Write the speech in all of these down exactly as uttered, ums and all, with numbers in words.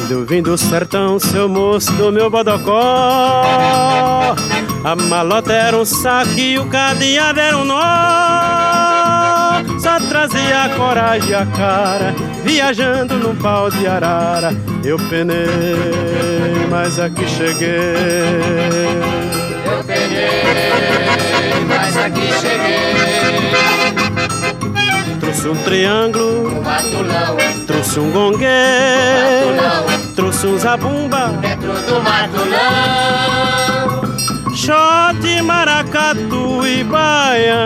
Quando eu vim do sertão, seu moço do meu bodocó, a malota era um saco e o cadeado era um nó. Só trazia a coragem e a cara, viajando num pau de arara. Eu penei, mas aqui cheguei. Eu penei, mas aqui cheguei. Trouxe um triângulo, um matulão, trouxe um gongue, um matulão, trouxe um zabumba dentro do matulão. Xote, maracatu e baião,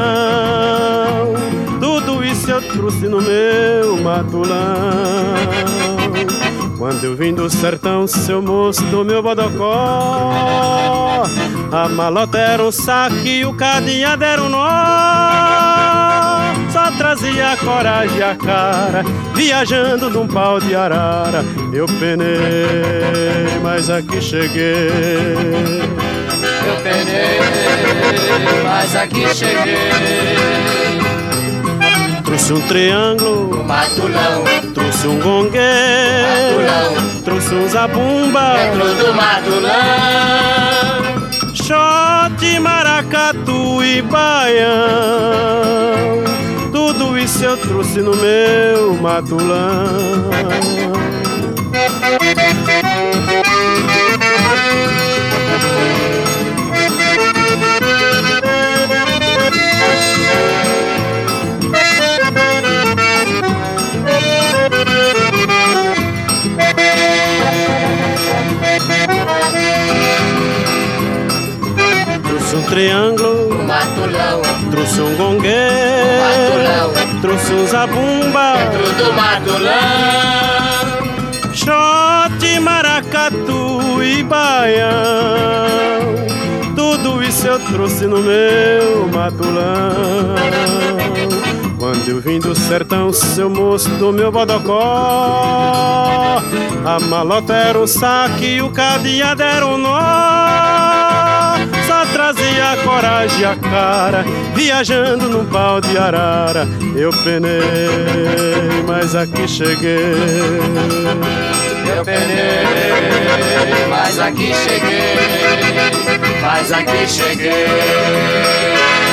tudo isso eu trouxe no meu matulão. Quando eu vim do sertão, seu moço do meu bodocó, a malota era um saco e o cadeado era um nó. Só trazia a coragem e a cara, viajando num pau de arara. Eu penei, mas aqui cheguei. Eu penei, mas aqui cheguei. Trouxe um triângulo, um matulão, trouxe um gongue, matulão, trouxe um zabumba dentro do matulão. Xote, maracatu e baião, tudo isso eu trouxe no meu matulão. Trouxe um triângulo, um matulão, trouxe um gongue, um matulão, trouxe um zabumba dentro do matulão. Xote, maracatu e baião, tudo isso eu trouxe no meu matulão. Quando eu vim do sertão, seu moço do meu bodocó, a malota era um saco e o cadeado era um nó. Só trazia a coragem e a cara, viajando num pau de arara. Eu penei, mas aqui cheguei. Eu penei, mas aqui cheguei. Mas aqui cheguei.